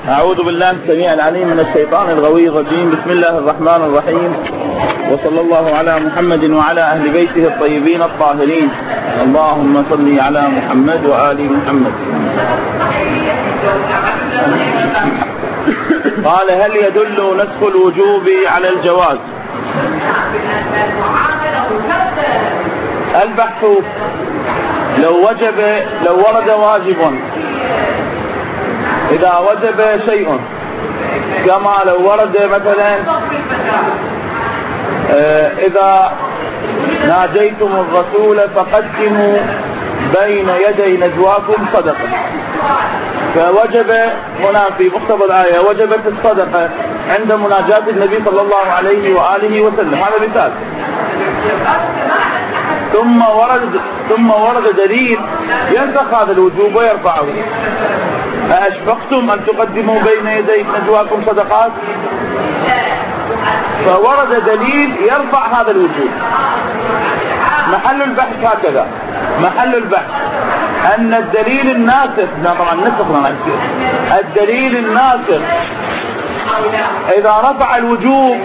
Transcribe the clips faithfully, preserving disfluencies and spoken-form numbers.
أعوذ بالله السميع العليم من الشيطان الغوي الرجيم. بسم الله الرحمن الرحيم، وصلى الله على محمد وعلى أهل بيته الطيبين الطاهرين. اللهم صل على محمد وآل محمد. قال: هل يدل نسخ الوجوب على الجواز؟ البحث لو وجب لو ورد واجب، إذا وجب شيء، كما لو ورد مثلا إذا ناجيتم الرسول فقدموا بين يدي نجواكم صدقة، فوجب هنا في مقتضى الآية وجبت الصدقة عند مناجاة النبي صلى الله عليه وآله وسلم. هذا مثال. ثم ورد ثم ورد دليل ينسخ هذا الوجوب ويرفعه. أأشفقتم أن تقدموا بين يدي نجواكم صدقات؟ فورد دليل يرفع هذا الوجوب. محل البحث هكذا، محل البحث أن الدليل الناسخ، طبعا نسخنا الدليل الناسخ إذا رفع الوجوب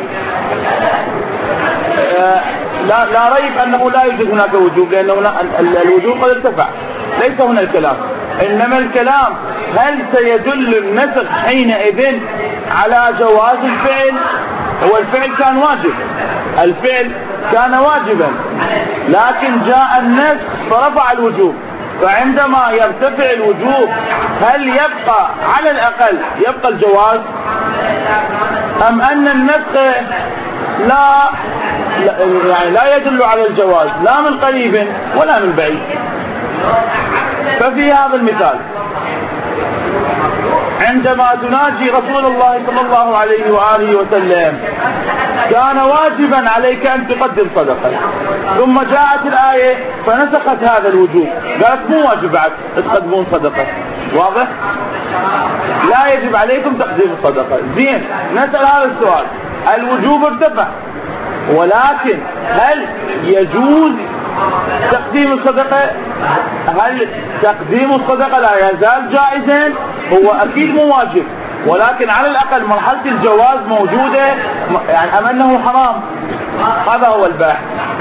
لا, لا ريب أنه لا يوجد هناك وجوب، لأنه الوجوب قد ارتفع. ليس هنا الكلام، إنما الكلام هل سيدل النسخ حينئذ على جواز الفعل؟ هو الفعل كان واجب، الفعل كان واجبا، لكن جاء النسخ فرفع الوجوب. فعندما يرتفع الوجوب هل يبقى على الأقل يبقى الجواز، أم أن النسخ لا يعني لا يدل على الجواز لا من قريب ولا من بعيد؟ ففي هذا المثال عندما تناجي رسول الله صلى الله عليه وآله وسلم كان واجبا عليك أن تقدم صدقة، ثم جاءت الآية فنسخت هذا الوجوب، قالت مو واجب بعد تقدمون صدقة. واضح؟ لا يجب عليكم تقديم الصدقة. زين، نسأل هذا السؤال. الوجوب ارتفع، ولكن هل يجوز تقديم الصدقة؟ هل تقديم الصدقة لا يزال جائزا؟ هو أكيد مو واجب، ولكن على الأقل مرحلة الجواز موجودة، يعني أم أنه حرام؟ هذا هو البحث.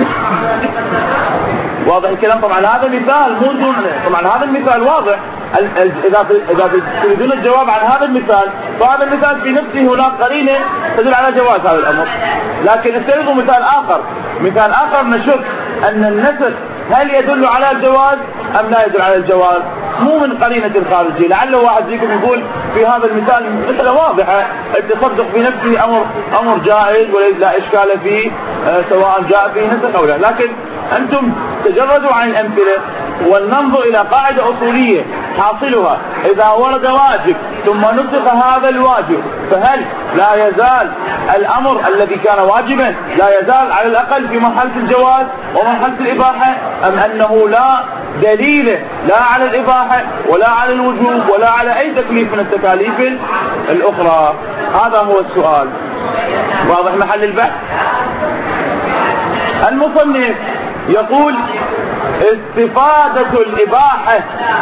واضح الكلام؟ طبعا هذا مثال مو دون، طبعا هذا المثال واضح. إذا إذا تريدون الجواب عن هذا المثال، فهذا المثال في نفسه هناك قرينة تدل على جواز هذا الأمر. لكن استريدوا مثال آخر، مثال آخر نشوف أن النسخ هل يدل على الجواز أم لا يدل على الجواز، مو من قرينة الخارجية. لعل واحد فيكم يقول في هذا المثال مثل واضحة، التصدق في نفسه أمر أمر جائز ولا إشكال فيه، آه سواء جاء فيه نسخ أو لا. لكن أنتم تجردوا عن الأمثلة ولننظر إلى قاعدة أصولية حاصلها إذا ورد واجب ثم نسخ هذا الواجب، فهل لا يزال الأمر الذي كان واجبا لا يزال على الأقل في مرحلة الجواز ومرحلة الإباحة، أم أنه لا دليل لا على الإباحة ولا على الوجوب ولا على أي تكليف من التكاليف الأخرى؟ هذا هو السؤال. واضح محل البحث؟ المصنف يقول: استفادة الإباحة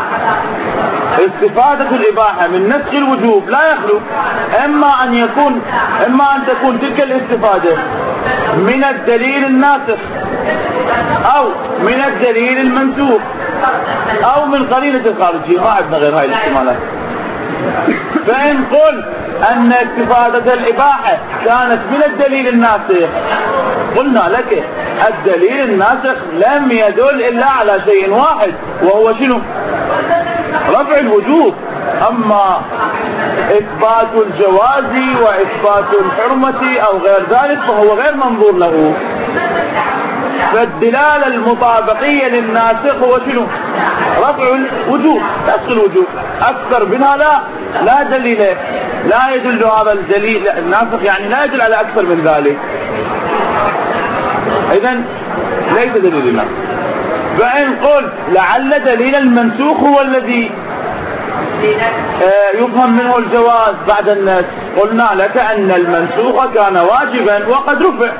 استفادة الإباحة من نسخ الوجوب لا يخلو إما أن يكون إما أن تكون تلك الاستفادة من الدليل الناسخ، أو من الدليل المنسوخ، أو من قرينة الخارجية. ما عندنا غير هاي الاحتمالات. فإن قلت أن استفادة الإباحة كانت من الدليل الناسخ، قلنا لك الدليل الناسخ لم يدل إلا على شيء واحد، وهو شنو؟ رفع الوجوب. أما إثبات الجواز وإثبات الحرمة أو غير ذلك فهو غير منظور له. فالدلالة المطابقية للناسخ هو شنو؟ رفع الوجوب، نسخ الوجوب. أكثر منها لا لا دليل، لا يدل هذا الدليل الناسخ، يعني لا يدل على أكثر من ذلك. إذن ليس دليل الناسخ. فإن قلت لعل دليل المنسوخ هو الذي يفهم منه الجواز بعد النسخ، قلنا لك أن المنسوخ كان واجبا وقد رفع،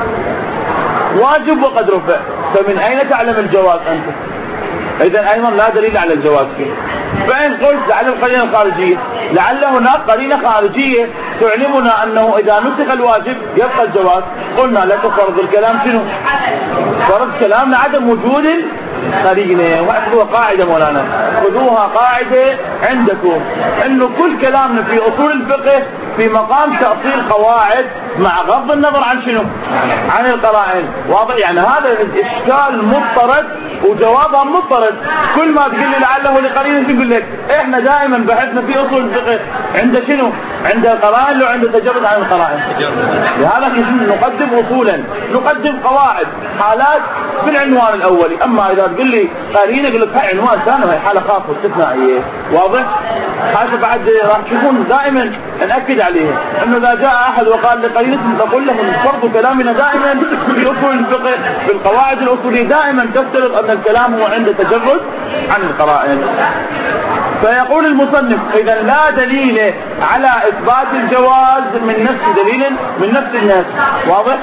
واجب وقد رفع، فمن أين تعلم الجواز أنت؟ إذن أيضا لا دليل على الجواز فيه. فإن قلت على القرينة الخارجية لعل هناك قرينة خارجية تعلمنا أنه إذا نسخ الواجب يبقى الجواز، قلنا لك فرض الكلام شنو؟ فرض كلامنا عدم وجود قرينة. واحفظوها قاعدة مولانا، خذوها قاعدة عندكم، انه كل كلامنا في اصول الفقه في مقام تأصيل قواعد مع غض النظر عن شنو؟ عن القرائن. واضح؟ يعني هذا الاشكال مضطرد وجوابها مضطرد. كل ما تقول لي لعله لقرينة تقول لك احنا دائما بحثنا في اصول الفقه عند شنو؟ عند القرائن لو عند تجرد عن القرائن. لهذا نقدم اصولا، نقدم قواعد، حالات في العنوان الاولي. اما اذا تقول لي قرينة اقول لك هاي عنوان ثاني وهي حالة خاصة استثنائية. واضح؟ هذا بعد راح تشوفون دائما نأكد عليه انه اذا جاء احد وقال لقرينة نقول له فرض كلامنا دائما في اصول الفقه في القواعد الاصولية دائما تفترض ان الكلام هو عند تجرد عن القرائن. فيقول المصنف اذا لا دليل على اثبات الجواز من نفس دليل من نفس الناس. واضح؟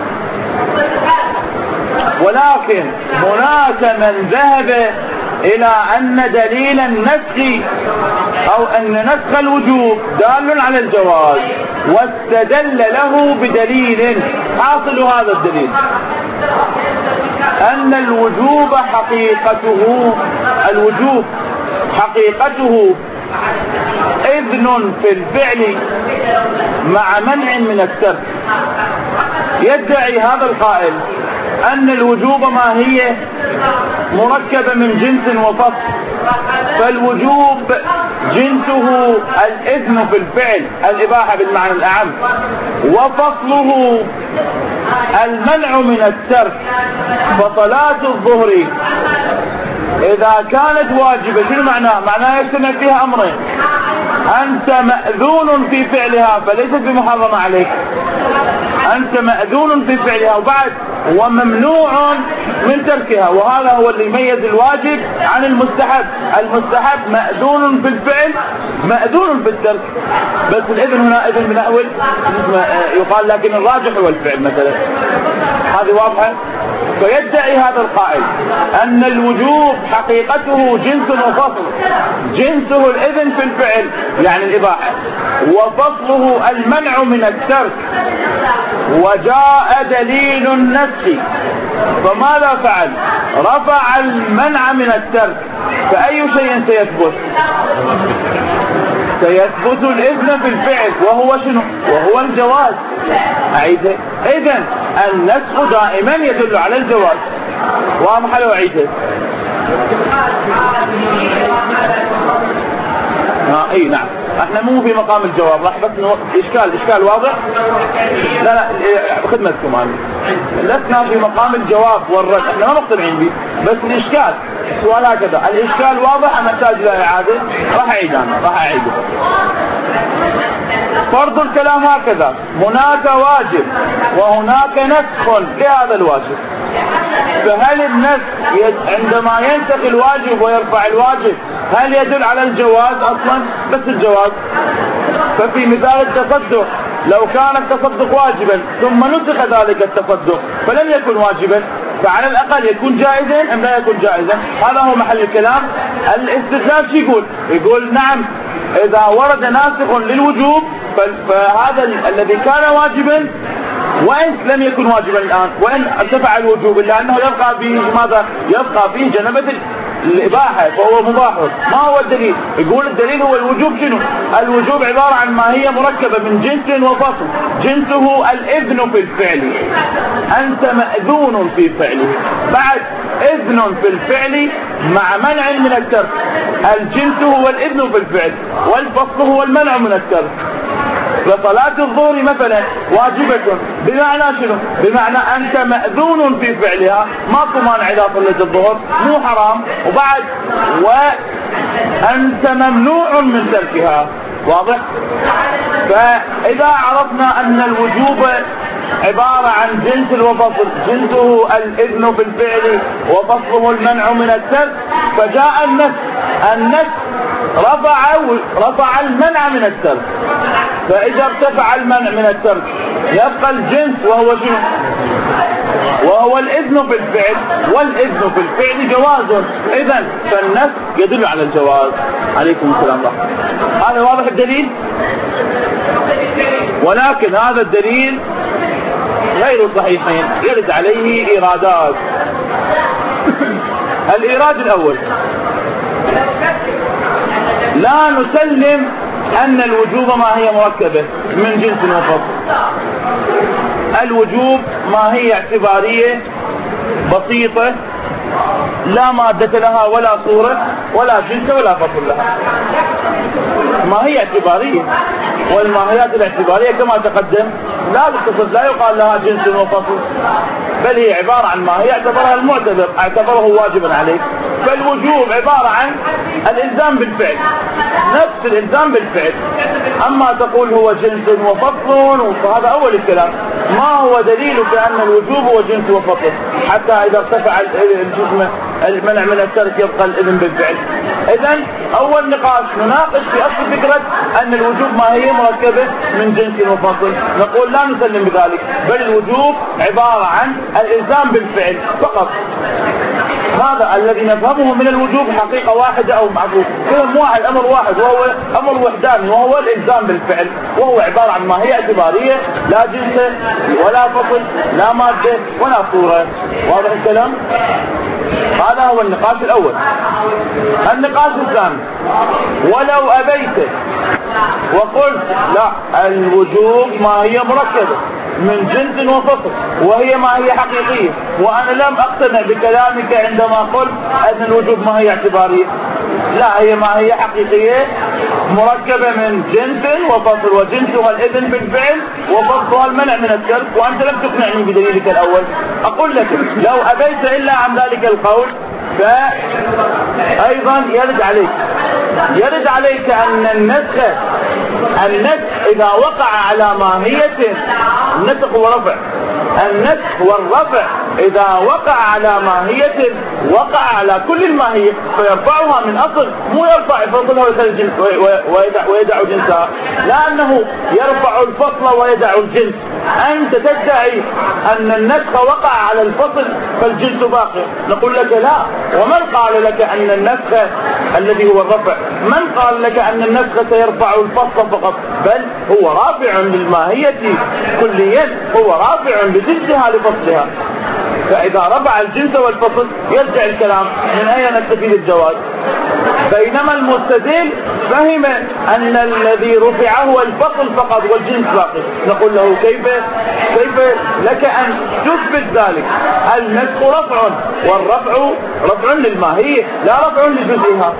ولكن هناك من ذهب الى ان دليل النسخ او ان نسخ الوجوب دال على الجواز واستدل له بدليل. حاصل هذا الدليل ان الوجوب حقيقته الوجوب حقيقته اذن في الفعل مع منع من الترك. يدعي هذا القائل ان الوجوب ما هي مركبة من جنس وفصل، فالوجوب جنسه الإذن في الفعل الإباحة بالمعنى الأعم، وفصله المنع من الترك. فصلاة الظهر إذا كانت واجبة شنو معناه؟ معناه يجتمع فيها أمرين، أنت مأذون في فعلها فليست بمحرمة عليك، أنت مأذون في فعلها وبعد وممنوع من تركها. وهذا هو اللي يميز الواجب عن المستحب. المستحب مأذون في الفعل مأذون في الترك، بس الإذن هنا إذن من أول يقال لكن الراجح هو الفعل مثلا. هذه واضحة؟ فيدعي هذا القائل أن الوجوب حقيقته جنس وفصل، جنسه الإذن في الفعل يعني الإباحة، وفصله المنع من الترك. وجاء دليل النسخ فماذا فعل؟ رفع المنع من الترك. فأي شيء سيثبت؟ سيثبت الإذن في الفعل وهو شنو؟ وهو الجواز. أعيده؟ إذن النسخ دائما يدل على الجواز. واضح لو أعيده؟ آه اي نعم، احنا مو في مقام الجواب، راح بس اشكال اشكال واضح. لا لا خدمتكم انا لسنا في مقام الجواب والرد، احنا ما مقتنعين به، بس الاشكال السؤال هكذا، الاشكال واضح ام نحتاج الى اعاده؟ راح اعيد انا راح اعيده. فرض الكلام هكذا، هناك واجب وهناك نسخ لهذا الواجب. فهل النسخ عندما ينسخ الواجب ويرفع الواجب هل يدل على الجواز اصلا؟ بس الجواز. ففي مثال التصدق لو كان التصدق واجبا ثم نسخ ذلك التصدق فلم يكن واجبا، فعلى الاقل يكون جائزا ام لا يكون جائزا؟ هذا هو محل الكلام. الاستدلال شو يقول؟ يقول نعم اذا ورد ناسخ للوجوب فهذا الذي كان واجبا وإن لم يكن واجبا الآن وإن ارتفع الوجوب إلا أنه يبقى فيه ماذا؟ يبقى فيه جنبة الإباحة فهو مباح. ما هو الدليل؟ يقول الدليل هو الوجوب شنو؟ الوجوب عبارة عن ما هي مركبة من جنس وفصل، جنسه الإذن في الفعل، أنت مأذون في فعله، بعد إذن في الفعل مع منع من الترك. الجنس هو الإذن في الفعل والفصل هو المنع من الترك. فصلاة الظهر مثلا واجبة بمعنى شنو؟ بمعنى أنت مأذون في فعلها، ماكو مانع إذا صليت الظهر، مو حرام، وبعد وأنت ممنوع من تركها. واضح؟ فإذا عرفنا أن الوجوب عبارة عن جنس وفصل، جنسه الإذن في الفعل وفصله المنع من الترك، فجاء النسخ، النسخ رفع رفع المنع من الترك. فإذا ارتفع المنع من الترك يبقى الجنس وهو شنو؟ وهو الإذن في الفعل، والإذن في الفعل جواز. إذن فالنص يدل على الجواز. عليكم السلام ورحمة الله. هذا واضح الدليل، ولكن هذا الدليل غير صحيحين، يرد عليه إيرادات. الإيراد الأول: لا نسلم أن الوجوب ما هي مركبة من جنس وفصل. الوجوب ما هي اعتبارية بسيطة لا مادة لها ولا صورة ولا جنس ولا فصل لها، ما هي اعتبارية، والماهيات الاعتبارية كما تقدم لا تتصف، لا يقال لها جنس وفصل، بل هي عبارة عن ما هي اعتبرها المعتبر اعتبره واجبا عليك. فالوجوب عبارة عن الإلزام بالفعل، نفس الإلزام بالفعل. أما تقول هو جنس وفصل فهذا أول الكلام. ما هو دليلك أن الوجوب هو جنس وفصل حتى إذا ارتفع الجسم المنع من الترك يبقى الإذن بالفعل؟ إذن أول نقاش نناقش في أصل فكرة أن الوجوب ما هي مركبة من جنس وفصل. نقول لا نسلم بذلك، بل الوجوب عبارة عن الإلزام بالفعل فقط. هذا الذي نفهمه من الوجوب حقيقة واحدة أو معروف كلام واحد، أمر واحد، وهو أمر وحداني، وهو الإلزام بالفعل، وهو عبارة عن ما هي اعتبارية لا جنس ولا فصل لا مادة ولا صورة. واضح الكلام؟ هذا هو النقاش الأول. النقاش الثاني: ولو أبيت وقلت لا الوجوب ما هي مركبة من جنس وفصل وهي ما هي حقيقية، وأنا لم أقتنع بكلامك عندما قلت أن الوجوب ما هي اعتبارية، لا هي ما هي حقيقية مركبة من جنس وفصل، وجنسها الإذن بالفعل وفصلها المنع من الترك، وأنت لم تقنعني بدليلك الأول. أقول لك لو أبيت إلا عن ذلك القول فأيضا يرد عليك يرد عليك أن النسخ النسخ إذا وقع على ماهية، النسخ هو رفع، النسخ والرفع إذا وقع على ماهية وقع على كل الماهية فيرفعها من أصل، مو يرفع فصلها ويدع, ويدع جنسها، لأنه يرفع الفصل ويدع الجنس. أنت تدعي أن النسخ وقع على الفصل فالجنس باقي، نقول لك لا. ومن قال لك أن النسخ الذي هو الرفع، من قال لك أن النسخ سيرفع الفصل فقط؟ بل هو رافع للماهية كليا، هو رافع لجنسها لفصلها. فإذا رفع الجنس والفصل يرجع الكلام من أين نستفيد الجواز؟ بينما المستدل فهم أن الذي رفع هو الفصل فقط والجنس باقي. نقول له كيف كيف لك أن تثبت ذلك؟ النسخ رفع، والرفع رفع للماهية لا رفع لجزئها.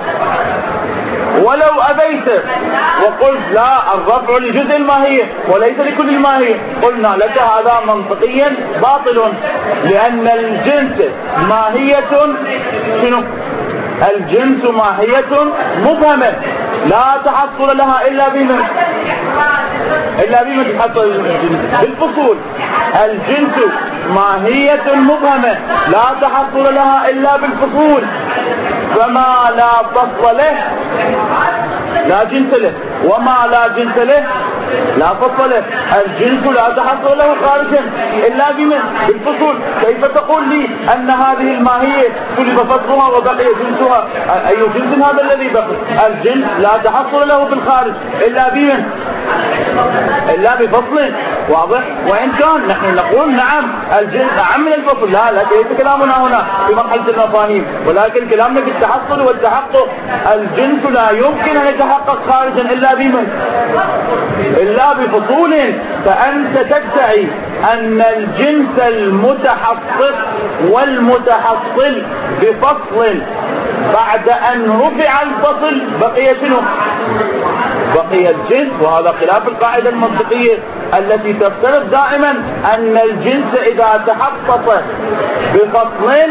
ولو أبيت وقلت لا الرفع لجزء الماهية وليس لكل الماهية، قلنا لك هذا منطقيا باطل، لأن الجنس ماهية شنو؟ الجنس ماهية مبهمة لا تحصل لها إلا بمن إلا بمن تحصل بالفصول. الجنس ماهية مبهمة لا تحصل لها إلا بالفصول، فما لا فصل له لا جنس له، وما لا جنس له لا فصل له. الجنس لا تحصل له خارجا إلا بمن؟ بالفصول. كيف تقول لي أن هذه الماهية سلب فصلها وبقي جنسها؟ أي جنس هذا الذي بقي؟ الجنس لا تحصل له في الخارج إلا بمن؟ إلا بفصل. واضح؟ وإن كان نحن نقول نعم الجنس أعم من الفصل، لا لا ليس كلامنا هنا في مرحلة المفاهيم، ولكن كلامنا في التحصل والتحقق. الجنس لا يمكن أن يتحقق خارجا إلا بمن؟ إلا بفصول. فأنت تدعي أن الجنس المتحصل والمتحصل بفصل بعد أن رفع الفصل بقي شنو؟ بقي الجنس. وهذا خلاف القاعدة المنطقية التي تفترض دائما أن الجنس إذا تحقق بفصل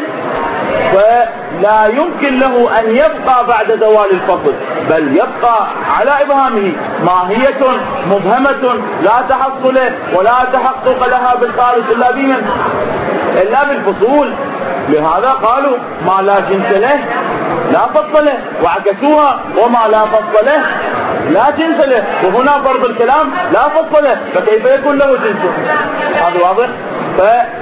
فلا يمكن له أن يبقى بعد زوال الفصل، بل يبقى على إبهامه ماهية مبهمة لا تحصل ولا تحقق لها بالخارج إلا بمن؟ إلا بالفصول. لهذا قالوا ما لا جنس له لا فصل له، وعكسوها وما لا فصل له لا جنس له، وهنا فرض الكلام لا فصل له، فكيف يكون له جنس؟ هذا واضح؟ ف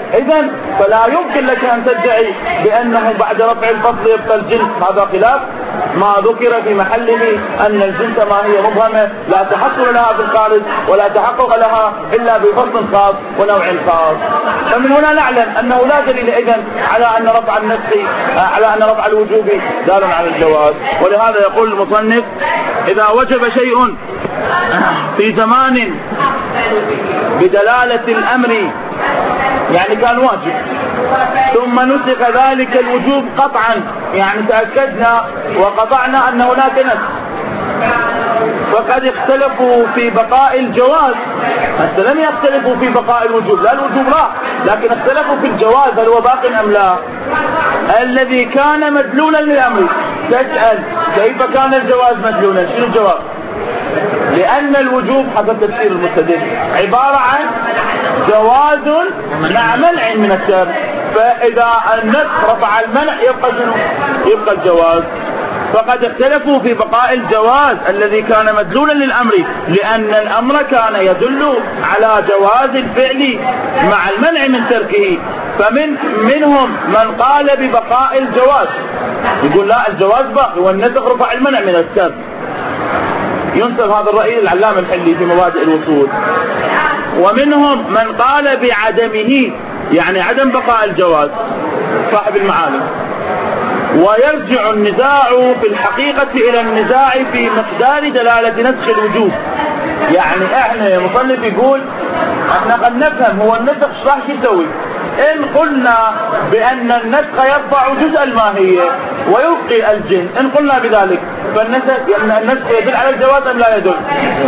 إذن فلا يمكن لك أن تدعي بأنه بعد رفع الفصل يبقى الجنس، هذا خلاف ما ذكر في محله أن الجنس ما هي مبهمة لا تحصل لها في الخارج ولا تحقق لها إلا بفصل خاص ونوع خاص. فمن هنا نعلم أنه لا دليل إذن على أن رفع النسخ على أن رفع الوجوب دال على الجواز. ولهذا يقول المصنف: إذا وجب شيء في زمان بدلالة الأمر، يعني كان واجب، ثم نسخ ذلك الوجوب قطعا، يعني تأكدنا وقطعنا أن هناك نسخ، فقد اختلفوا في بقاء الجواز. حتى لم يختلفوا في بقاء الوجوب، لا الوجوب راح، لكن اختلفوا في الجواز هل هو باق أم لا. الذي كان مدلولا للأمر، تسأل كيف كان الجواز مدلولا؟ شنو الجواب؟ لأن الوجوب حسب تفسير المستدل عبارة عن جواز مع منع من الشرع، فإذا النسخ رفع المنع يبقى شنو؟ يبقى الجواز. فقد اختلفوا في بقاء الجواز الذي كان مدلولا للأمر، لأن الأمر كان يدل على جواز الفعل مع المنع من تركه. فمن منهم من قال ببقاء الجواز، يقول لا الجواز باقي والنسخ رفع المنع من الترك. ينسب هذا الرأي للعلامة الحلي في مبادئ الوصول. ومنهم من قال بعدمه، يعني عدم بقاء الجواز، صاحب المعالم. ويرجع النزاع في الحقيقة إلى النزاع في مقدار دلالة نسخ الوجوب. يعني احنا مصنف يقول احنا قد نفهم هو النسخ راح شو يسوي. إن قلنا بأن النسخ يرفع جزء الماهية ويبقي الجنس، إن قلنا بذلك فالنسخ النسخ يدل على الجواز أم لا يدل؟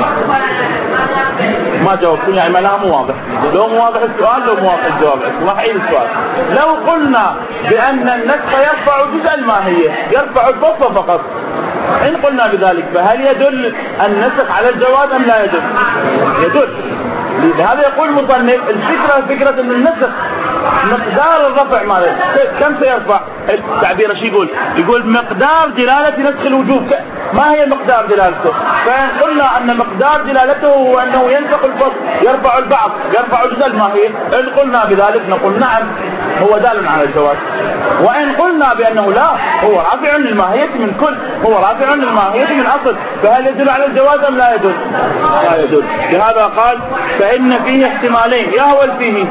ما جاوبتم، يعني معناها مو واضح. لو مو واضح السؤال لو مو واضح الجواب، ما حيل السؤال. لو قلنا بأن النسخ يرفع جزء الماهية، يرفع الفصل فقط، إن قلنا بذلك فهل يدل النسخ على الجواز أم لا يدل؟ يدل. لهذا يقول المصنف الفكرة فكرة أن النسخ مقدار الرفع ماله كم سيرفع. التعبير شو يقول؟ يقول مقدار دلالة نسخ الوجوب. ما هي مقدار دلالته؟ فإن قلنا أن مقدار دلالته هو أنه ينسخ الفصل، يرفع البعض، يرفع جزء الماهية، إن قلنا بذلك نقول نعم هو دال على الجواز. وإن قلنا بأنه لا هو رافع للماهية من كل، هو رافع للماهية من أصل، فهل يدل على الجواز أم لا يدل؟ لا يدل. لهذا قال فإن فيه احتمالين. يا هو فيه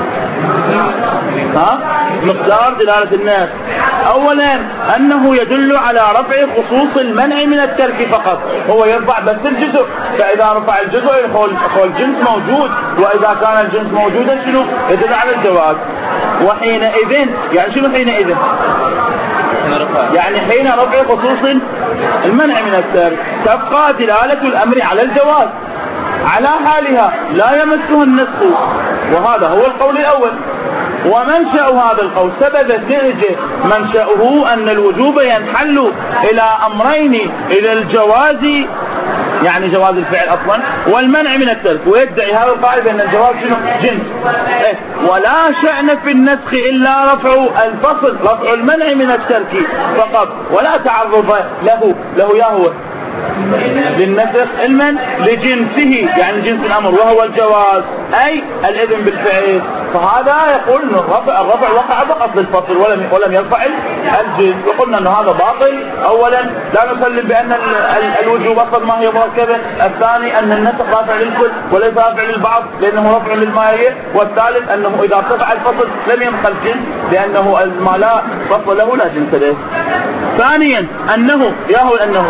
ها مقدار دلالة الناس. أولا أنه يدل على رفع خصوص المنع من الترك فقط، هو يرفع بس الجزء، فإذا رفع الجزء يقول الجنس موجود، وإذا كان الجنس موجودا شنو؟ يدل على الجواز. وحينئذ يعني شنو حينئذ؟ يعني حين رفع خصوص المنع من الترك تبقى دلالة الأمر على الجواز على حالها لا يمسه النسخ، وهذا هو القول الأول. ومنشأ هذا القول سبب النتيجة منشأه أن الوجوب ينحل إلى أمرين، إلى الجواز يعني جواز الفعل أصلا والمنع من الترك. ويدعي هذا القائل بأن الجواز شنو؟ جنس. إيه؟ ولا شأن في النسخ إلا رفع الفصل، رفع المنع من الترك فقط، ولا تعرض له له يا هو للنسخ علما لجنسه، يعني جنس الأمر وهو الجواز أي الإذن بالفعل. فهذا يقول أن الرفع الرفع وقع بقصد الفصل ولم ولم يرفع الجنس. وقلنا أن هذا باطل. أولا لا نسلم بأن الوجوب أصلا ما هي مركبة. الثاني أن النسخ رافع للكل وليس رافع للبعض لأنه رفع للماهية. والثالث أنه إذا ارتفع الفصل لم يبقى الجنس لأنه ما لا فصل له لا جنس له. ثانيا أنه ياهو أنه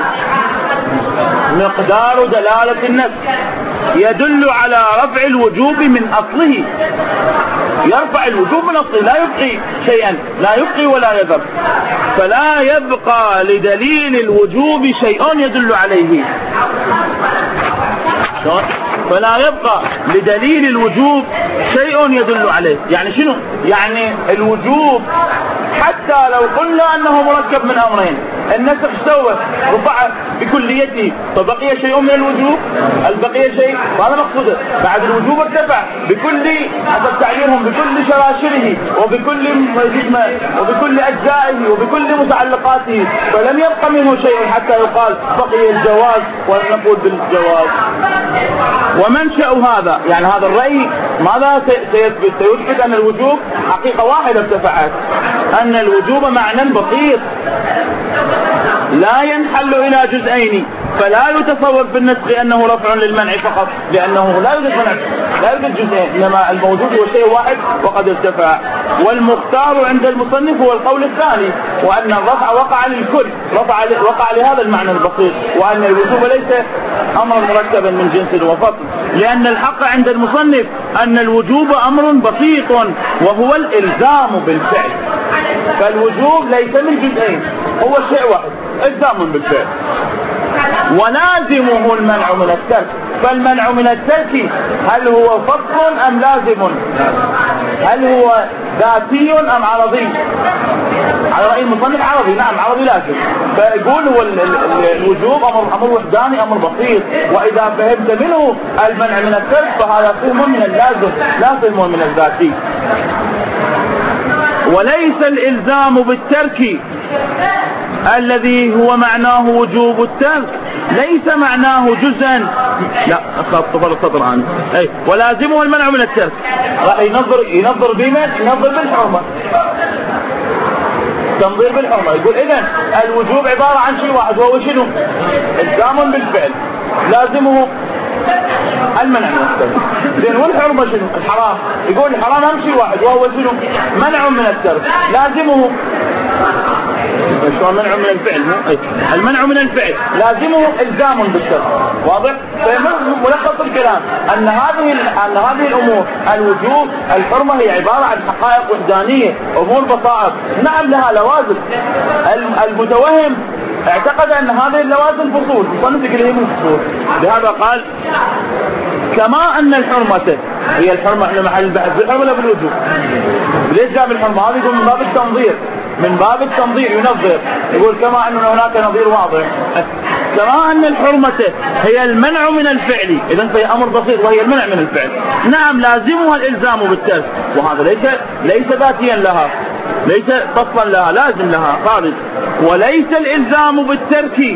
مقدار دلالة النسخ يدل على رفع الوجوب من أصله، يرفع الوجوب من أصله لا يبقي شيئا، لا يبقي ولا يذر، فلا يبقى لدليل الوجوب شيء يدل عليه. فلا يبقى لدليل الوجوب شيء يدل عليه. يعني شنو؟ يعني الوجوب حتى لو قلنا أنه مركب من أمرين، النسخ سوى رفع بكليته فبقي شيء من الوجوب، البقية شيء، هذا مقصوده. بعد الوجوب ارتفع بكل حسب تعبيرهم بكل شراشره وبكل جسمه وبكل أجزائه وبكل متعلقاته، فلم يبقى منه شيء حتى يقال بقي الجواز ونقول بالجواز. ومنشأ هذا يعني هذا الرأي ماذا سيثبت؟ سيثبت أن الوجوب حقيقة واحدة ارتفعت، أن الوجوب معنى بسيط لا ينحل إلى جزئين، فلا يتصور في النسخ أنه رفع للمنع فقط، لأنه لا يوجد منع لا يوجد جزئين، إنما الموجود هو شيء واحد وقد ارتفع. والمختار عند المصنف هو القول الثاني، وأن الرفع وقع للكل، رفع وقع لهذا المعنى البسيط، وأن الوجوب ليس أمرا مركبا من جنس وفصل، لأن الحق عند المصنف أن الوجوب أمر بسيط وهو الإلزام بالفعل، فالوجوب ليس من جزئين، هو شيء واحد إلزام بالفعل، ولازمه المنع من الترك. فالمنع من الترك هل هو فصل أم لازم؟ هل هو ذاتي أم عرضي؟ على رأي المصنف عرضي، نعم عرضي لازم. فيقول هو الوجوب أمر أمر وحداني، أمر بسيط، وإذا فهمت منه المنع من الترك فهذا فهم من اللازم لا فهم من الذاتي. وليس الإلزام بالترك الذي هو معناه وجوب الترك ليس معناه جزءا، لا خط السطر عنه، اي ولازمه المنع من الترك. راح ينظر ينظر بمن؟ ينظر بالحرمة، تنظير بالحرمة. يقول إذن الوجوب عبارة عن شيء واحد وهو شنو؟ إلزام بالفعل، لازمه المنع من الترك. زين والحرمة شنو؟ الحرام. يقول الحرام أهم شيء واحد وهو شنو؟ منع من الترك، لازمه شو منع من الفعل؟ المنع من الفعل لازمه إلزام بالترك، واضح؟ فملخص الكلام أن هذه أن هذه الأمور الوجوب الحرمة هي عبارة عن حقائق وحدانية، أمور بسائط، نعم لها لوازم. المتوهم اعتقد أن هذه اللوازم فصول، مصنف يقول هي مو فصول، لهذا قال كما أن الحرمة هي الحرمة احنا محل البحث بالحرمة ولا بالوجوب؟ ليش جاب الحرمة؟ هذا يقول من باب التنظير، من باب التنظير ينظر، يقول كما أن هناك نظير واضح، كما أن الحرمة هي المنع من الفعل، إذن فهي أمر بسيط وهي المنع من الفعل، نعم لازمها الإلزام بالترك، وهذا ليس ليس ذاتيا لها، ليس فصلا لها، لازم لها خالص. وليس الإلزام بالترك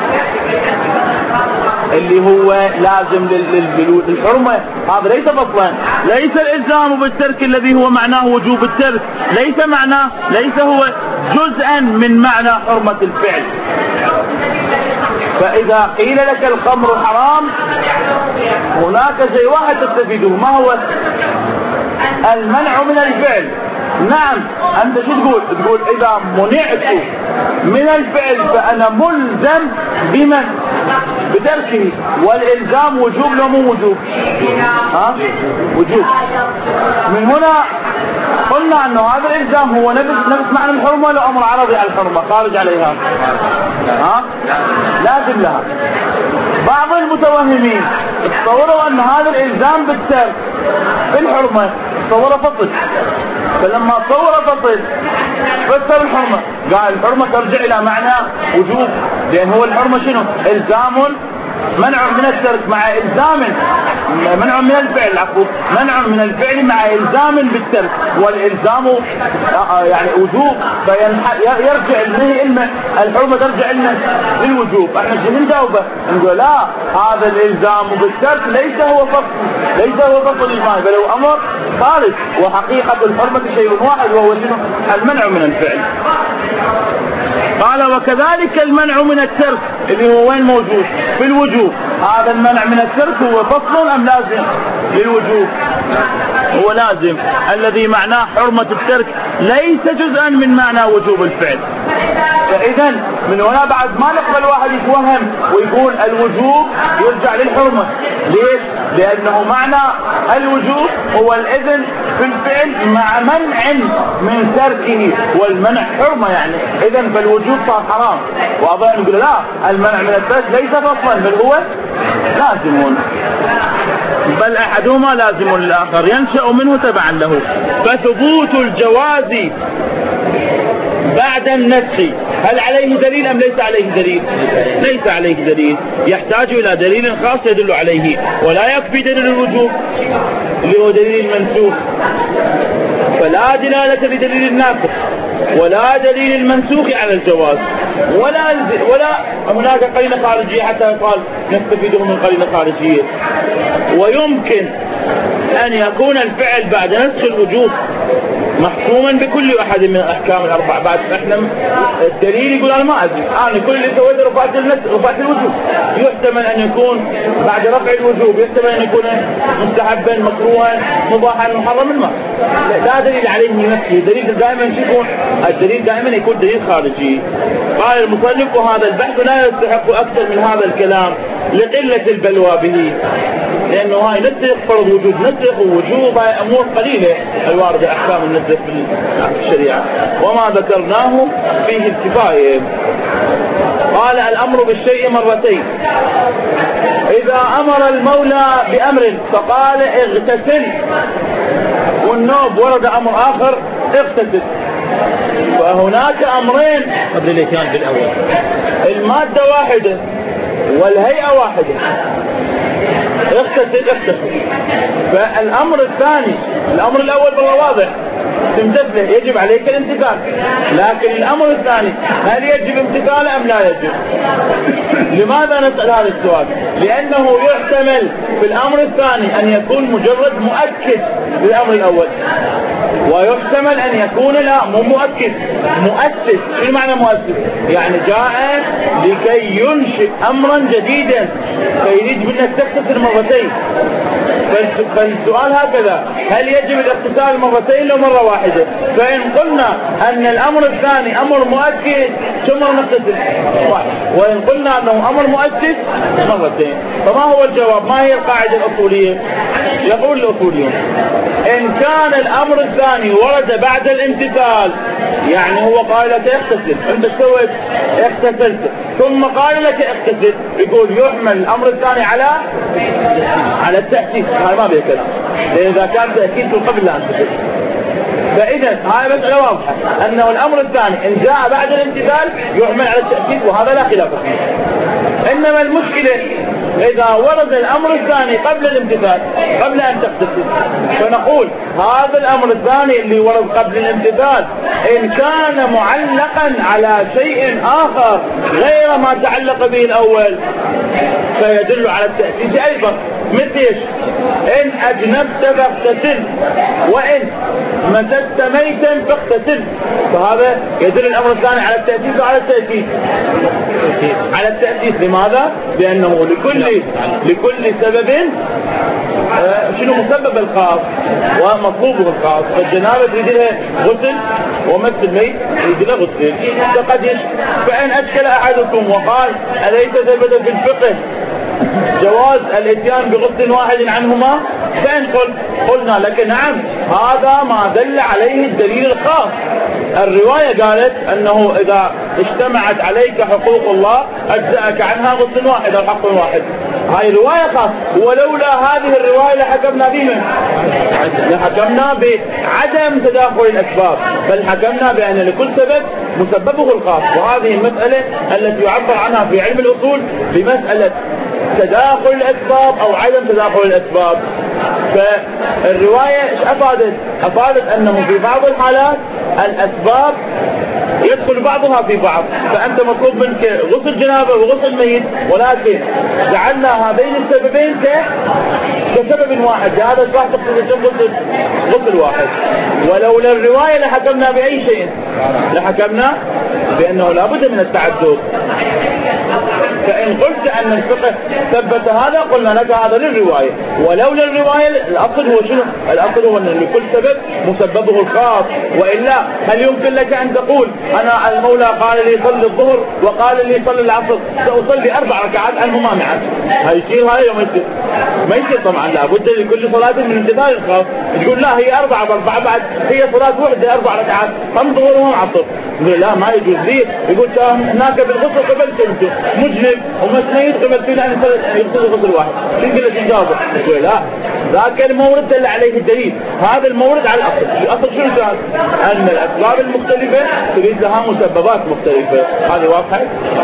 اللي هو لازم للحرمة، هذا ليس فصلا، ليس الإلزام بالترك الذي هو معناه وجوب الترك، ليس معناه ليس هو جزءا من معنى حرمة الفعل. فإذا قيل لك الخمر حرام هناك شيء واحد تستفيده، ما هو؟ المنع من الفعل. نعم أنت شو تقول؟ تقول إذا منعت من الفعل فأنا ملزم بمن؟ بتركه، والإلزام وجوب لو مو وجوب؟ ها؟ وجوب. من هنا قلنا أنه هذا الإلزام هو نفس نفس معنى الحرمة ولا أمر عرضي على الحرمة خارج عليها؟ ها؟ لازم لها. بعض المتوهمين تصوروا أن هذا الإلزام بالترك في الحرمة تصور فصل، فلما تصور فصل فسر الحرمة قال الحرمة ترجع إلى معنى وجوب، لأن هو الحرمة شنو؟ إلزام منع من الترك مع إلزام منع من الفعل، عفوا منع من الفعل مع إلزام بالترك، والإلزام يعني وجوب، فيرجع النهي إلما الحرمة ترجع إلما للوجوب. احنا شنو نجاوبه؟ نقول لا، هذا الإلزام بالترك ليس هو فصل، ليس هو فصل المعنى، بل هو أمر خالص، وحقيقة الحرمة شيء واحد وهو شنو؟ المنع من الفعل. قال وكذلك المنع من الترك اللي هو وين موجود؟ في الوجوب. هذا المنع من الترك هو فصل أم لازم للوجوب؟ هو لازم، الذي معناه حرمة الترك ليس جزءا من معنى وجوب الفعل. فإذا من هنا بعد ما نقبل واحد يتوهم ويقول الوجوب يرجع للحرمة. ليش؟ لأنه معنى الوجوب هو الإذن في الفعل مع منع من تركه، والمنع حرمة يعني، إذن فالوجوب صار حرام. واضح؟ نقول لا، المنع من الترك ليس فصلا بل هو لازم، بل أحدهما لازم للآخر ينشأ منه تبعا له. فثبوت الجواز بعد النسخ هل عليه دليل أم ليس عليه دليل؟ ليس عليه دليل، يحتاج إلى دليل خاص يدل عليه، ولا يكفي دليل الوجوب اللي هو دليل المنسوخ، فلا دلالة لدليل الناسخ ولا دليل المنسوخ على الجواز، ولا ولا هناك قرينة خارجية حتى يقال نستفيده من قرينة خارجية. ويمكن أن يكون الفعل بعد نسخ الوجوب محكوما بكل واحد من الأحكام الأربعة. بعد احنا الدليل يقول أنا ما أدري، أنا كل اللي سويته رفعت رفعت الوجوب. يحتمل أن يكون بعد رفع الوجوب، يحتمل أن يكون مستحبا مكروها مباحا محرما، ما لا دليل عليه من نفسه. الدليل دائما يكون الدليل دائما يكون دليل خارجي. قال المصنف وهذا البحث لا يستحق أكثر من هذا الكلام لقلة البلوى به، لأنه هاي نسخ فرض وجود نسخ ووجوب هاي أمور قليلة الواردة أحكام النسخ في الشريعة، وما ذكرناه فيه الكفاية. قال الأمر بالشيء مرتين. إذا أمر المولى بأمر فقال اغتسل، والنوب ورد أمر آخر اغتسل، فهناك أمرين قبل الاتيان بالأول. المادة واحدة والهيئة واحدة، اغتسل اغتسل. فالأمر الثاني، الأمر الأول بالله واضح تمتثله يجب عليك الامتثال، لكن الأمر الثاني هل يجب امتثاله أم لا يجب؟ لماذا نسأل هذا السؤال؟ لأنه يحتمل في الأمر الثاني أن يكون مجرد مؤكد للأمر الأول، ويحتمل أن يكون لا مو مؤكد مؤسس. شو معنى مؤسس؟ يعني جاء لكي ينشئ أمرا جديدا فيريد منك تغتسل مرتين. فالسؤال هكذا، هل يجب الاغتسال مرتين لو مرة واحدة؟ فإن قلنا أن الأمر الثاني أمر مؤكد ثم نغتسل واحد، وإن قلنا أنه أمر مؤسس مرتين. فما هو الجواب؟ ما هي القاعدة الأصولية؟ يقول الأصوليون إن كان الأمر الثاني ورد بعد الامتثال، يعني هو قال لك اغتسل، أنت سويت اغتسلت ثم قال لك اغتسل، يقول يحمل الأمر الثاني على على التأكيد. هاي ما بيه كلام، لأن إذا كان تأكيد قبل لا أنتثل. فإذا هاي مسألة واضحة أنه الأمر الثاني إن جاء بعد الامتثال يحمل على التأكيد، وهذا لا خلاف فيه. إنما المشكلة إذا ورد الأمر الثاني قبل الامتثال، قبل أن تغتسل، فنقول هذا الأمر الثاني اللي ورد قبل الامتثال إن كان معلقا على شيء آخر غير ما تعلق به الأول فيدل على التأسيس أيضا. مثل إيش؟ إن أجنبت فاغتسل، وإن مسست ميتا فاغتسل، فهذا يدل الأمر الثاني على التأسيس وعلى التأسيس على التأسيس. لماذا؟ لأنه لكل لكل سبب آه شنو مسبب الخاص ومطلوبه الخاص. فالجنابة تريد لها غسل ومس الميت تريد لها غسل. فقد يش... فإن أشكل أحدكم وقال أليس ثبت في الفقه جواز الاتيان بغسل واحد عنهما، فإن قل قلنا لك نعم هذا ما دل عليه الدليل الخاص. الرواية قالت أنه إذا اجتمعت عليك حقوق الله أجزأك عنها غسل واحد أو حق واحد. هاي رواية خاص، ولولا هذه الرواية لحكمنا بمن؟ لحكمنا بعدم تداخل الأسباب، بل حكمنا بأن لكل سبب مسببه الخاص. وهذه المسألة التي يعبر عنها في علم الأصول بمسألة تداخل الأسباب أو عدم تداخل الأسباب. فالرواية ايش أفادت؟ أفادت أنه في بعض الحالات الأسباب يدخل بعضها في بعض، فأنت مطلوب منك غسل جنابة وغسل ميت، ولكن جعلنا هذين السببين كسبب واحد، لهذا صح تقصد غسل غسل واحد. ولولا الرواية لحكمنا بأي شيء، لحكمنا بأنه لابد من التعدد. فإن قلت أن الفقه ثبت هذا قلنا لك هذا للرواية، ولولا الرواية الأصل هو شنو؟ الأصل هو أن لكل سبب مسببه الخاص. وإلا هل يمكن لك أن تقول أنا المولى قال لي صلي الظهر وقال لي صلي العصر سأصلي أربع ركعات عنهما معا؟ هيصير هذا يوم يصير؟ ما يصير طبعا، لابد لكل صلاة من امتثال الخاص. تقول لا هي أربعة بأربعة بعد هي صلاة واحدة أربع ركعات هم ظهر وهم عصر، يقول لا ما يجوز لي. يقول هناك بالغسل قبلت أنت مجنب ومسنيد قبلتون أن يغسل غسل واحد، شو قلت تجاوبه؟ يقول لا ذاك المورد دل عليه الدليل، هذا المورد على الأصل. الأصل شنو كان؟ أن الأسباب المختلفة تريد لها مسببات مختلفة. هذه واضحة؟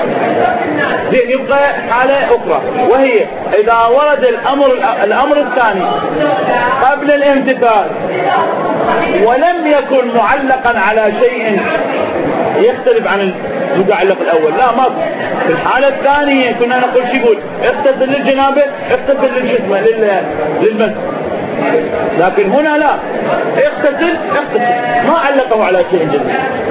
زين، يبقى حالة أخرى وهي إذا ورد الأمر الأمر الثاني قبل الامتثال ولم يكن معلقا على شيء يختلف عن المتعلق الأول، لا ما في الحالة الثانية كنا نقول شو يقول اغتسل للجنابة اغتسل للجسم للمس، لكن هنا لا، اغتسل اغتسل ما علقه على شيء جديد.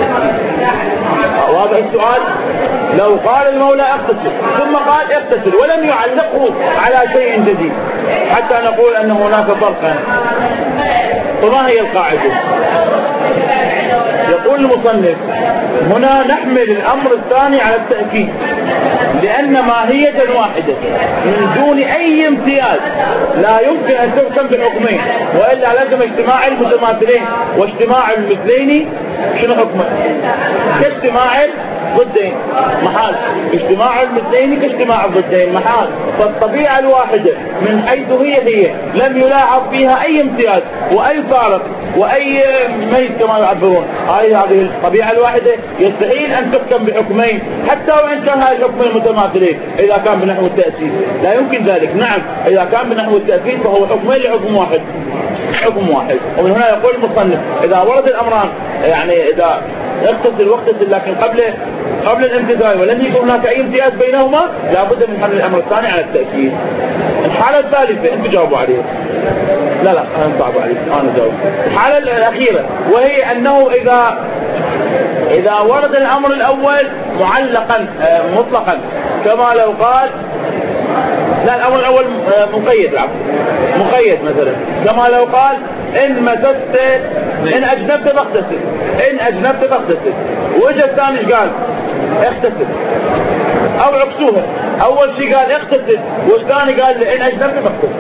واضح السؤال؟ لو قال المولى اغتسل ثم قال اغتسل ولم يعلقه على شيء جديد حتى نقول ان هناك فرقا، فما هي القاعدة؟ يقول المصنف هنا نحمل الأمر الثاني على التأكيد، لأن ماهية واحدة من دون أي امتياز لا يمكن أن تحكم بالحكمين، وإلا لازم اجتماع المتماثلين واجتماع المثلين شنو حكمه؟ كاجتماع الضدين محال، اجتماع المثلين كاجتماع الضدين محال. فالطبيعة الواحدة من حيث هي هي لم يلاحظ فيها أي امتياز وأي فارق وأي ميز كما يعبرون، هذه هذه الطبيعة الواحدة يستحيل أن تحكم بحكمين حتى وإن كان هذه الحكمين متماثلين إذا كان بنحو التأسيس، لا يمكن ذلك. نعم إذا كان بنحو التأسيس فهو حكمين لحكم واحد، حكم واحد. ومن هنا يقول المصنف إذا ورد الأمران، يعني إذا اغتسل واغتسل لكن قبل قبل الامتثال ولم يكن هناك أي امتياز بينهما، لابد من حمل الأمر الثاني على التأكيد. الحالة الثالثة أنتم جاوبوا عليها، لا لا أنا صعب عليك أنا جاوب. الحالة الأخيرة وهي أنه إذا إذا ورد الأمر الأول معلقا مطلقا كما لو قال، لا الأمر الأول مقيد، العفو مقيد مثلا كما لو قال إن مسست إن أجنبت فاغتسل، إن أجنبت فاغتسل، وإجا الثاني قال اغتسل أو عكسوها، أول شيء قال اغتسل والثاني قال إن أجنبت فاغتسل.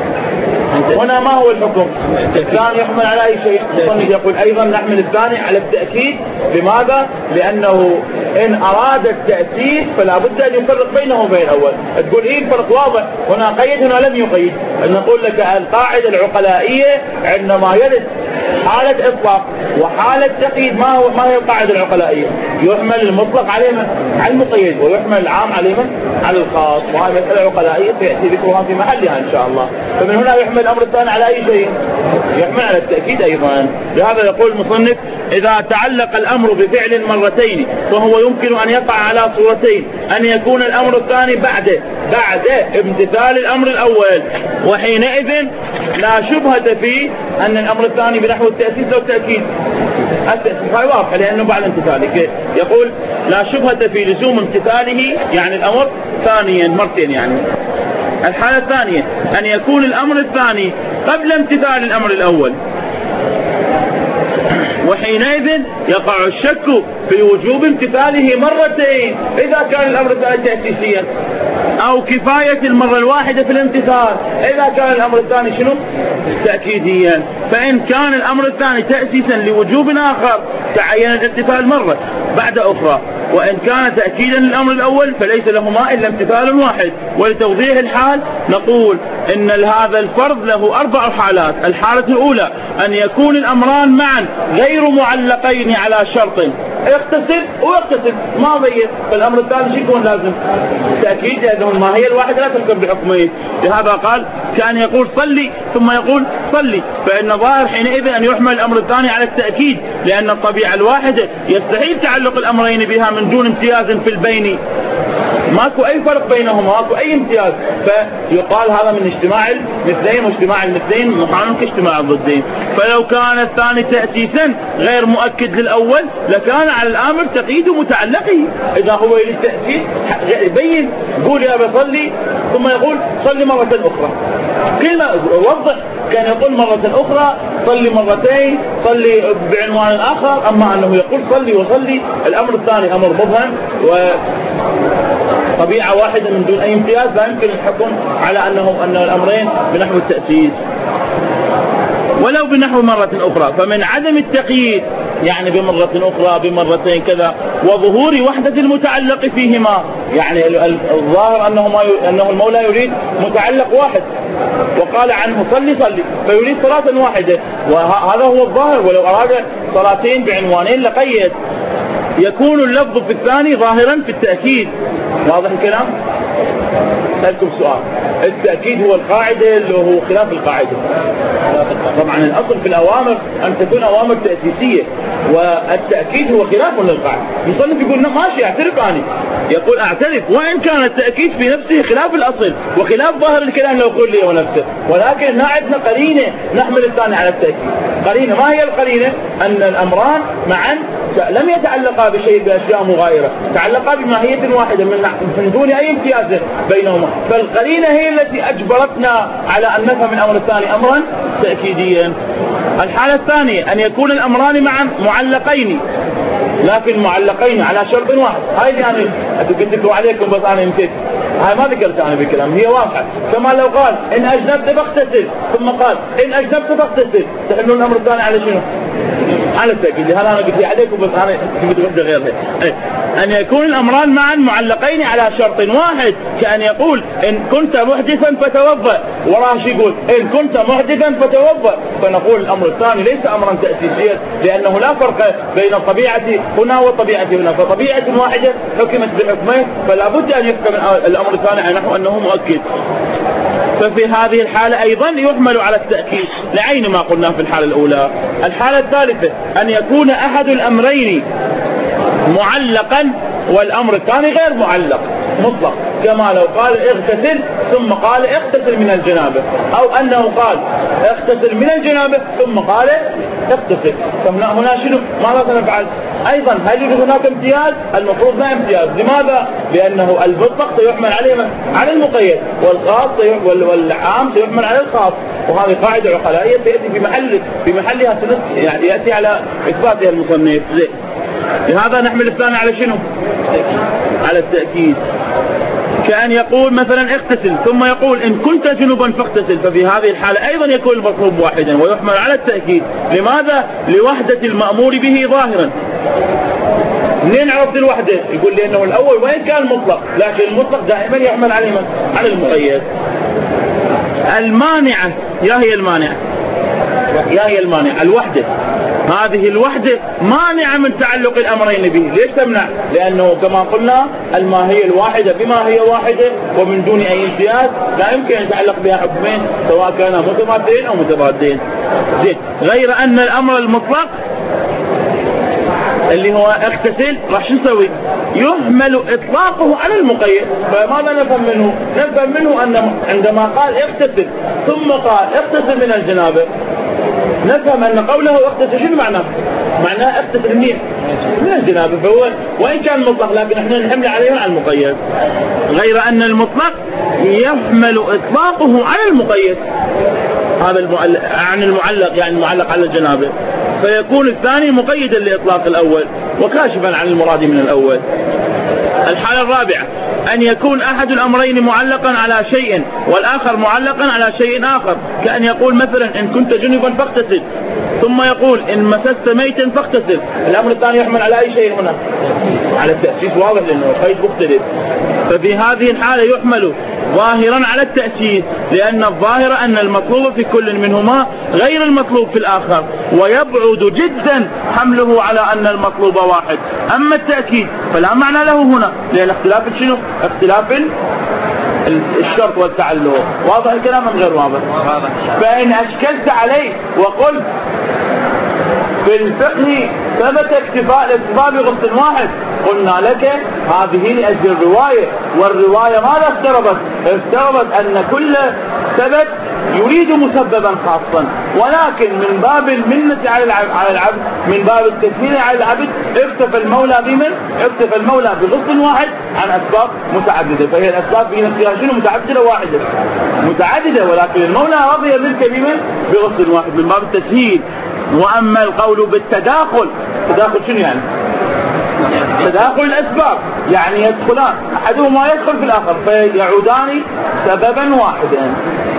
هنا ما هو الحكم؟ الثاني يحمل على أي شيء؟ المصنف يقول أيضا نحمل الثاني على التأكيد. لماذا؟ لأنه إن أراد التأكيد فلا بد أن يفرق بينه وبين الأول. تقول إيه الفرق واضح، هنا قيد هنا لم يقيد. نقول لك القاعدة العقلائية عندما يرد حالة إطلاق وحالة تقييد ما هو ما هي القاعدة العقلائية؟ يحمل المطلق على على المقيد ويحمل العام على على الخاص، وهذه مسألة عقلائية سيأتي ذكرها في محلها إن شاء الله. فمن هنا يحمل الأمر الثاني على أي شيء؟ يحمل على التأكيد أيضا. لهذا يقول المصنف إذا تعلق الأمر بفعل مرتين فهو يمكن أن يقع على صورتين: أن يكون الأمر الثاني بعد بعد امتثال الأمر الأول، وحينئذ لا شبهة في أن الأمر الثاني بنحو التأسيس أو التأكيد. التأسيس هاي واضحة لأنه بعد امتثاله، يقول لا شبهة في لزوم امتثاله يعني الأمر ثانيا مرتين. يعني الحالة الثانية أن يكون الأمر الثاني قبل امتثال الأمر الأول، وحينئذ يقع الشك في وجوب امتثاله مرتين إذا كان الأمر الثاني تأسيسيا، أو كفاية المرة الواحدة في الامتثال إذا كان الأمر الثاني شنو؟ تأكيديا. فإن كان الأمر الثاني تأسيسا لوجوب آخر تعين الامتثال مرة بعد أخرى، وإن كان تأكيدا للأمر الأول فليس لهما إلا امتثال واحد. ولتوضيح الحال نقول إن هذا الفرض له أربع حالات. الحالة الأولى أن يكون الأمران معا غير معلقين على شرط، اغتسل واغتسل ما ضيق، فالأمر الثاني شو يكون لازم؟ تأكيد، لأنه الماهية الواحدة لا تذكر بحكمين. لهذا قال كان يقول صلي ثم يقول صلي، فإن ظاهر حينئذ أن يحمل الأمر الثاني على التأكيد، لأن الطبيعة الواحدة يستحيل تعلق الأمرين بها من دون امتياز في البين، ماكو أي فرق بينهما، ماكو أي امتياز، فيقال هذا من اجتماع المثلين، واجتماع المثلين محال كاجتماع الضدين. فلو كان الثاني تأسيسا غير مؤكد للأول لكان على الآمر تقييد متعلقه. إذا هو يريد تأسيس يبين يقول يا بصلي ثم يقول صلي مرة أخرى، كلمة وضح، كان يقول مرة أخرى صلي مرتين صلي بعنوان آخر، أما أنه يقول صلي وصلي الأمر الثاني أمر مبهم وطبيعة واحدة من دون أي امتياز، لا يمكن الحكم على أنه أن الأمرين بنحو التأسيس ولو بنحو مرة أخرى. فمن عدم التقييد يعني بمرة أخرى بمرتين كذا، وظهور وحدة المتعلق فيهما، يعني الظاهر أنه, ما ي... أنه المولى يريد متعلق واحد وقال عنه صلي صلي، فيريد صلاة واحدة، وهذا هو الظاهر. ولو أراد صلاتين بعنوانين لقيد، يكون اللفظ في الثاني ظاهرا في التأكيد. واضح الكلام؟ أسألكم سؤال، التأكيد هو القاعدة اللي هو خلاف القاعدة. طبعا الأصل في الأوامر أن تكون أوامر تأسيسية، والتأكيد هو خلاف للقاعدة. المصنف يقول ماشي اعترف أنا، يقول اعترف وإن كان التأكيد في نفسه خلاف الأصل وخلاف ظاهر الكلام لو قل لي ونفسه، ولكن عندنا قرينة نحمل الثاني على التأكيد. قرينة، ما هي القرينة؟ أن الأمران معا لم يتعلقا بشيء بأشياء مغايرة، تعلقا بماهية واحدة من دون أي امتياز بينهما، فالقرينة هي التي أجبرتنا على أن نفهم الأمر الثاني أمرا تأكيديا. الحالة الثانية أن يكون الأمران معا معلقين، لكن معلقين على شرط واحد. هاي اللي أنا قلت لكم عليكم بس أنا نسيت، هاي ما ذكرت أنا بالكلام، هي واضحة. كما لو قال إن أجنبت فاغتسل، ثم قال إن أجنبت فاغتسل، تحملون الأمر الثاني على شنو؟ على التأكيد. هل أنا قلت عليكم بس أنا جبت وحدة غيرها. أن يكون الأمران معا معلقين على شرط واحد، كأن يقول إن كنت محدثا فتوضأ، وراه شو يقول إن كنت محدثا فتوضأ، فنقول الأمر الثاني ليس أمرا تأسيسيا، لأنه لا فرق بين الطبيعة هنا والطبيعة هنا، فطبيعة واحدة حكمت بحكمين، فلا بد أن يحكم الأمر الثاني على نحو أنه مؤكد. ففي هذه الحالة أيضا يحمل على التأكيد لعين ما قلنا في الحالة الأولى. الحالة الثالثة أن يكون أحد الأمرين معلقا والأمر الثاني غير معلق مطلق، كما لو قال اغتسل ثم قال اغتسل من الجنابة، أو أنه قال اغتسل من الجنابة ثم قال اغتسل. هنا شنو؟ ماذا نفعل؟ أيضا هل يوجد هناك امتياز؟ المفروض لا امتياز. لماذا؟ لأنه المطلق سيحمل عليه على المقيد، والخاص والعام سيحمل على الخاص، وهذه قاعدة عقلائية تأتي في محل في محلها يعني يأتي على إثباتها المصنف. لهذا نحمل الثاني على شنو؟ على التأكيد. كأن يقول مثلا اغتسل ثم يقول إن كنت جنبا فاغتسل، ففي هذه الحالة أيضا يكون المطلوب واحدا ويحمل على التأكيد. لماذا؟ لوحدة المأمور به ظاهرا. منين عرفت الوحدة؟ يقول لأنه الأول وين كان مطلق، لكن المطلق دائما يحمل على من؟ على المقيد. المانعة، يا هي المانعة يا هي المانعة الوحدة. هذه الوحدة مانعة من تعلق الأمرين به. ليش تمنع؟ لأنه كما قلنا الماهية الواحدة بماهية واحدة ومن دون أي امتياز لا يمكن أن يتعلق بها حكمين سواء كانا متماثلين أو متضادين. زين، غير أن الأمر المطلق اللي هو اغتسل راح شو نسوي؟ يحمل اطلاقه على المقيد. فماذا نفهم منه؟ نفهم منه ان عندما قال اغتسل ثم قال اغتسل من الجنابه، نفهم ان قوله اغتسل شنو معناه؟ معناه اغتسل منين؟ من الجنابه. فهو وان كان مطلق لكن احنا نحمل عليه على المقيد. غير ان المطلق يحمل اطلاقه على المقيد، هذا المعلق عن المعلق يعني المعلق على الجنابه، فيكون الثاني مقيدا لإطلاق الأول وكاشفا عن المراد من الأول. الحالة الرابعة أن يكون أحد الأمرين معلقا على شيء والآخر معلقا على شيء آخر، كأن يقول مثلا إن كنت جنبا فاغتسل ثم يقول إن مسست ميتا فاغتسل. الأمر الثاني يحمل على أي شيء هنا؟ على التأسيس، واضح لأنه قيد مختلف. ففي هذه الحالة يحمل ظاهرا على التأسيس، لأن الظاهر أن المطلوب في كل منهما غير المطلوب في الآخر، ويبعد جدا حمله على أن المطلوب واحد. أما التأكيد فلا معنى له هنا، لأن اختلاف شنو؟ اختلاف الشرط والتعلق. واضح الكلام أم غير واضح؟ فإن أشكلت عليه وقلت في الفقه ثبت اكتفاء الاكتفاء بغسل واحد، قلنا لك هذه لأجل الرواية، والرواية ماذا افترضت؟ افترضت أن كل ثبت يريد مسببا خاصا، ولكن من باب المنة على العبد، من باب التسهيل على العبد، اكتفى المولى بمن؟ اكتفى المولى بغسل واحد عن أسباب متعددة. فهي الأسباب في نفسها شنو؟ متعددة واحدة متعددة، ولكن المولى رضي منك بمن؟ بغسل واحد من باب التسهيل. وأما القول بالتداخل، تداخل شنو يعني؟ تداخل الأسباب، يعني يدخلان أحدهما يدخل في الآخر فيعودان سببا واحدا.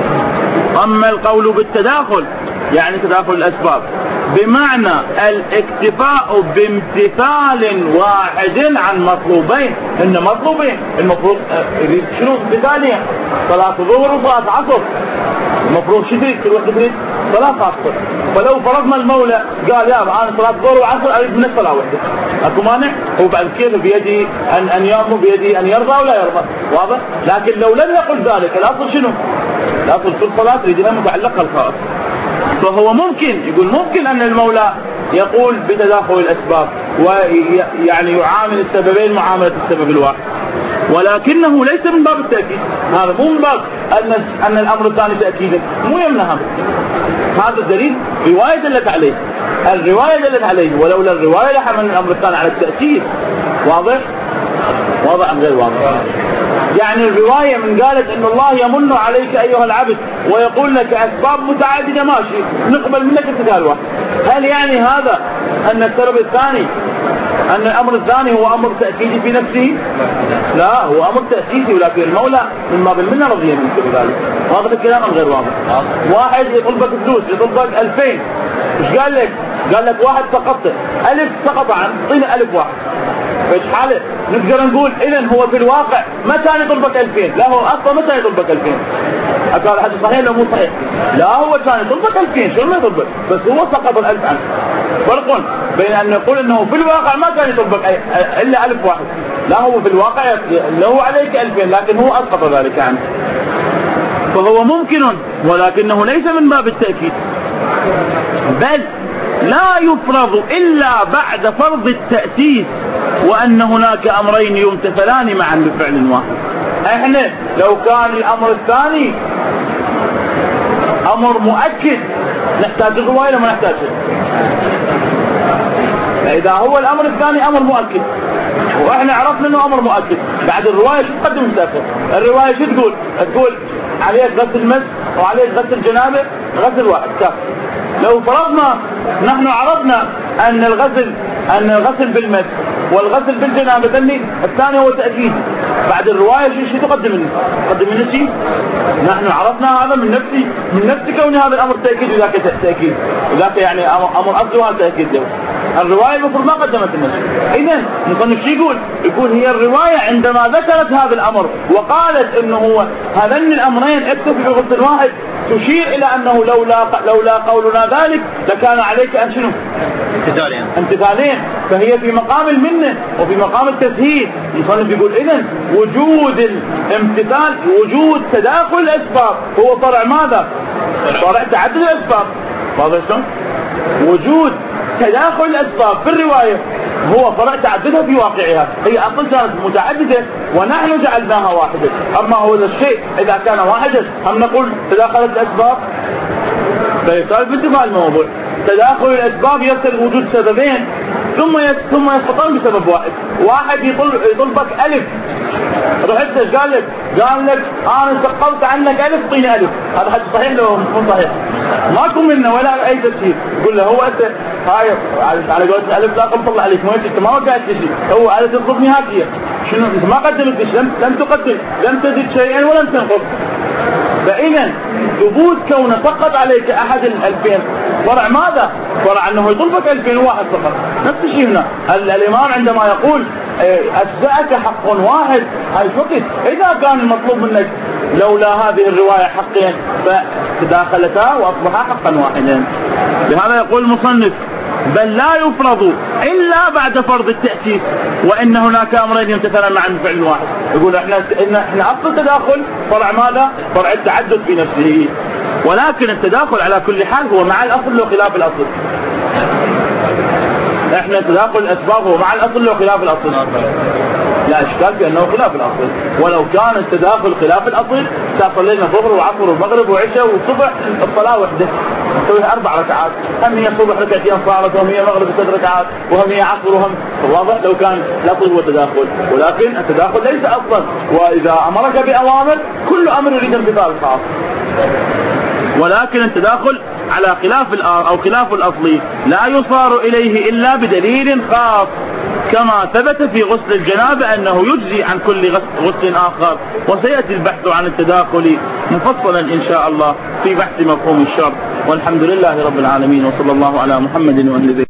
أما القول بالتداخل يعني تداخل الأسباب بمعنى الاكتفاء بامتثال واحد عن مطلوبين. إن مطلوبين المفروض يريد شنو؟ مثالية، صلاة ظهر وصلاة عصر، المفروض شو تريد؟ كل واحد تريد صلاة خاصة. فلو فرضنا المولى قال يا أنا صلاة ظهر وعصر أريد من الصلاة وحدة، أكو مانع؟ هو بعد كيف بيدي أن أن يأمر، بيدي أن يرضى ولا يرضى، واضح؟ لكن لو لم يقل ذلك الأصل شنو؟ الأصل في الصلاة يريدها متعلقة الخاص. فهو ممكن يقول ممكن أن المولى يقول بتداخل الأسباب ويعني يعامل السببين معاملة السبب الواحد، ولكنه ليس من باب التأكيد. هذا مو من باب أن أن الأمر الثاني تأكيدا، مو يمنع هذا الدليل. رواية دلت عليه، الرواية دلت عليه، ولولا الرواية لحمل الأمر الثاني على التأكيد. واضح؟ واضح أم غير واضح؟ يعني الرواية من قالت إن الله يمن عليك أيها العبد ويقول لك أسباب متعددة ماشي نقبل منك اتكال واحد، هل يعني هذا أن السبب الثاني أن الأمر الثاني هو أمر تأكيدي في نفسه؟ لا، هو أمر تأسيسي، ولكن المولى من باب المنة رضي منك بذلك. واضح الكلام أم غير واضح؟ واحد يطلبك فلوس، يطلبك ألفين، إيش قال لك؟ قال لك واحد سقطت ألف سقط عنه، اعطينا ألف واحد. فايش حاله؟ نقدر نقول إذن هو في الواقع متى يطلبك ألفين؟ لا، هو أصلا متى يطلبك ألفين؟ قال هذا صحيح لو مو صحيح؟ لا، هو كان يطلبك ألفين، شو ما يطلبك؟ بس هو سقط الألف عنه. فرق بين أن نقول أنه في الواقع ما كان يطلبك إلا ألف واحد، لا، هو في الواقع له عليك ألفين لكن هو أسقط ذلك عنه. فهو ممكن ولكنه ليس من باب التأكيد، بل لا يفرض إلا بعد فرض التأسيس، وأن هناك أمرين يمتثلان معا بفعل واحد. احنا لو كان الأمر الثاني أمر مؤكد نحتاج الرواية ولا ما نحتاجها؟ فإذا هو الأمر الثاني أمر مؤكد وإحنا عرفنا أنه أمر مؤكد، بعد الرواية شو تقدم مسافر؟ الرواية شو تقول؟ تقول عليك غسل مس وعليك غسل جنابه، غسل واحد كاف. لو فرضنا نحن عرفنا أن الغسل أن الغسل بالمس والغسل بالجنابه الثاني هو تأكيد، بعد الرواية شو شو تقدم لنا؟ تقدم لنا شيء؟ نحن عرفنا هذا من نفسي من نفس كون هذا الأمر تأكيد وذاك تأكيد، وذاك يعني أمر أصله هذا تأكيد له. الرواية المفروض ما قدمت لنا. إذن المصنف شو يقول؟ يقول هي الرواية عندما ذكرت هذا الأمر وقالت إنه هو هذين الأمرين اكتفي بغسل واحد، تشير إلى أنه لولا لولا قولنا ذلك لكان عليك أن شنو؟ امتثالين. امتثالين، فهي في مقام المنة وفي مقام التسهيل. المصنف يقول إذن وجود الامتثال، وجود تداخل الأسباب هو فرع ماذا؟ فرع تعدد الأسباب. واضح شلون؟ وجود تداخل الأسباب في الرواية هو فرع تعددها في واقعها، هي أصل كانت متعددة ونحن جعلناها واحدة. أما هو الشيء إذا كان واحدا هم نقول تداخلت الأسباب؟ فيصير بانتفاء الموضوع. تداخل الأسباب يصل وجود سببين ثم ثم يسقطون بسبب واحد. واحد يطلب يطلبك ألف، رحت ايش قال لك؟ قال لك انا سقطت عنك ألف اعطيني ألف. هذا حديث صحيح لو مو صحيح؟ ماكو منه ولا اي تفسير. يقول له هو انت هاي على قولة ألف لا طلع عليك، ما انت ما وقعت شيء، هو على تطلبني هاتيه شنو؟ انت ما قدمت شيء، لم لم تقدم، لم تزد شيئا ولم تنقص. فإذا ثبوت كونه سقط عليك أحد الألفين فرع ماذا؟ فرع أنه يطلبك ألفين واحد فقط. نفس الشيء هنا الإمام عندما يقول أجزأك حق واحد، هاي فقط إذا كان المطلوب منك لولا هذه الرواية حقين فتداخلتا وأصبحا حقا واحدا. لهذا يقول المصنف بل لا يفرض إلا بعد فرض التأسيس، وإن هناك أمرين يمتثلان معا بفعل واحد. يقول احنا احنا أصل التداخل فرع ماذا؟ فرع التعدد في نفسه، ولكن التداخل على كل حال هو مع الأصل لو خلاف الأصل. احنا تداخل الأسباب هو مع الأصل لو خلاف الأصل، لا إشكال في أنه خلاف الأصل. ولو كان التداخل خلاف الأصل صلينا ظهر وعصر ومغرب وعشاء والصبح الصلاة وحدة نسويها أربع ركعات، هم هي صبح ركعتين صارت وهم هي مغرب ثلاث ركعات وهم هي عصر وهم. واضح لو كان الأصل هو التداخل، ولكن التداخل ليس أصلا. وإذا أمرك بأوامر كل أمر يريد انفصال خاص، ولكن التداخل على خلاف أو خلاف الأصلي لا يصار إليه إلا بدليل خاص، كما ثبت في غسل الجنابة أنه يجزي عن كل غسل آخر. وسيأتي البحث عن التداخل مفصلا إن شاء الله في بحث مفهوم الشرط. والحمد لله رب العالمين، وصلى الله على محمد وآله.